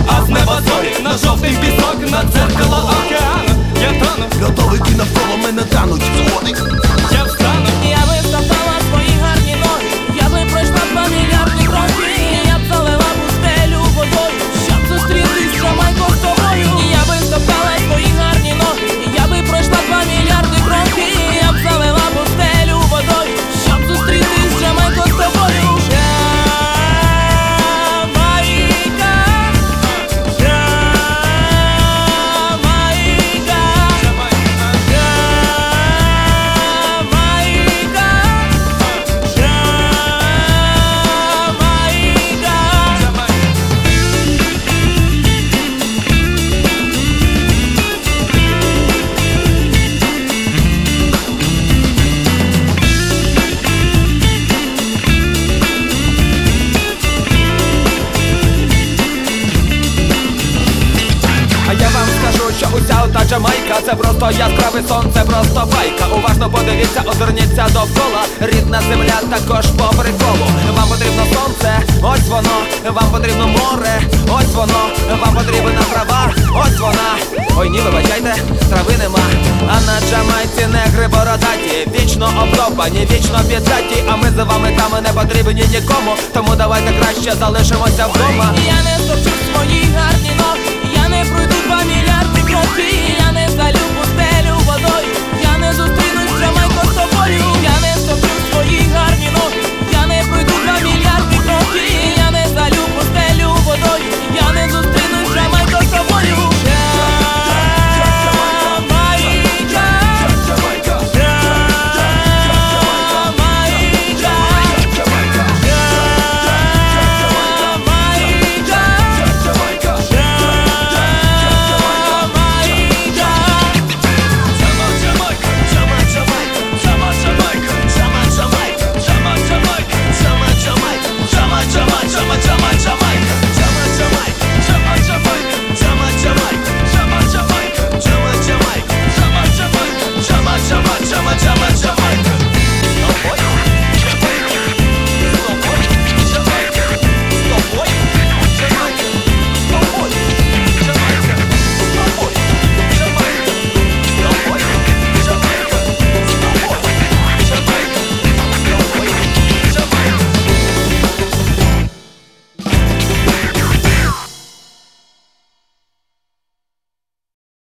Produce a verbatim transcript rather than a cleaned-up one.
а з неба зорі, на жовтий пісок, на дзеркало океану. Я тону, Готовики навколо мене тануть. Згодик. я встану. Я би втоптала свої гарні ноги, я би пройшла два мільярди кроків, я б залила пустелю водою, щоб зустрітись Джамайко з тобою. Я би втоптала свої гарні ноги, я би пройшла два мільярди кроків, я б залила пустелю водою, щоб зустрітись Джамайко з тобою. А я вам скажу, що уся ота Джамайка це просто яскравий сон, це просто байка. Уважно подивіться, озирніться довкола. Рідна земля також по приколу. Вам потрібно сонце, ось воно. Вам потрібно море, ось воно. Вам потрібна трава, ось вона. Ой, ні, вибачайте, трави нема. А на Джамайці негри бородаті, вічно обдовбані, вічно піддаті. А ми за вами там не потрібні нікому. Тому давайте краще залишимося вдома. Я не стопчу свої гарні